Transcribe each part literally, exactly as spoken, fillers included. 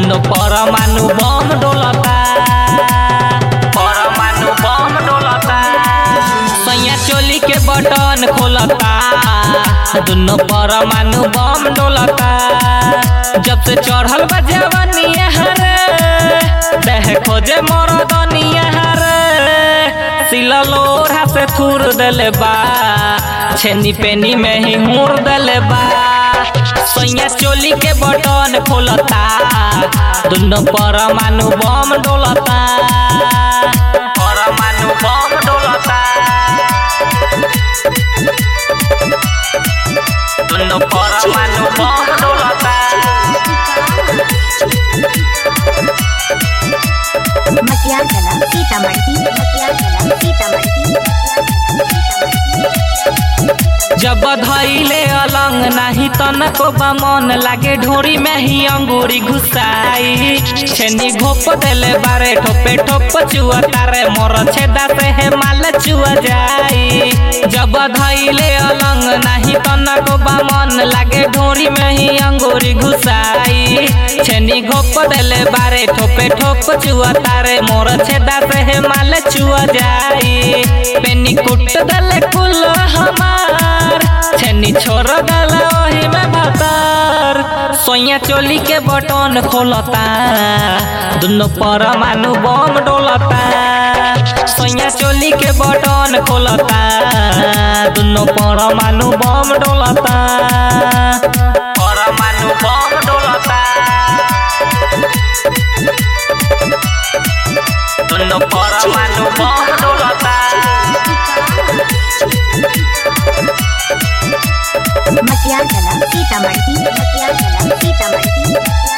दुनो परमाणु बम डोलता परमाणु बम डोलता सैया चोली के बटन खोलता दुनो परमाणु बम डोलता जब से चढ़ल बा जवानिया रे देह खोजे मरदनिया रे सिला लोढ़ा से थूर देले बा छेनी पेनी में ही हुर देले बा सैया चोली के बटन खोलता दुनो परमाणु बम डोलता परमाणु बम डोलता दुनो परमाणु बम डोलता मटियार कला सीतामढ़ी मटियार कला सीतामढ़ी जब धैले अलंग नाही तनको बमन लागे ढोरी में ही अंगूरी घुसाई छेनी घोप देले बारे ठोपे ठोप चुआ तारे मोर छेदा से है माल चुआ जाई जब धैले अलंग नाही तनको बमन लागे ढोरी में ही अंगूरी घुसाई छेनी घोप देले बारे ठोपे ठोप चुआ तारे मोर छेदा से है माल चुआ जाई पेनी कुट देले कुल हमार छेनी छोड़ दला ओही में भतार सोया चोली के बटन खोलता दुनो परमाणु बम डोलता सोया चोली के बटन खोलता दुनो परमाणु बम डोलता परमाणु बम डोलता दुनो परमाणु बम डोलता मटियार कला सीतामढ़ी मटियार कला सीतामढ़ी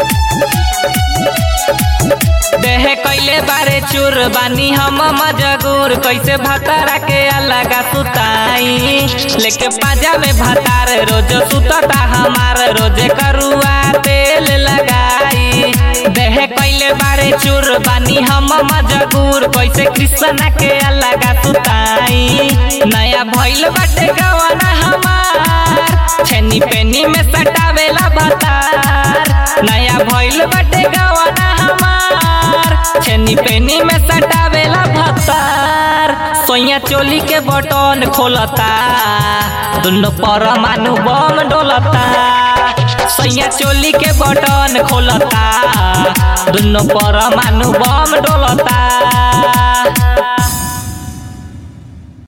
देह कैले बारे चूर बानी हम मजगूर कैसे भतारा के अलगा सुताई लेके पाजा में भतार रोज सुतता हमार रोजे करुआ तेल लगाई देह कैले बारे चूर बानी हम मजगूर कैसे कृष्णा के अलगा सुताई नया भइल बाटे गवाना हमार छेनी पेनी में सटावेला भतार नया भइल बाटे गवाना हमार छेनी पेनी में सटावेला भतार सोया चोली के बटन खोलता दुनो परमाणु बम डोलता सोया चोली के बटन खोलता दुनो परमाणु बम डोलता।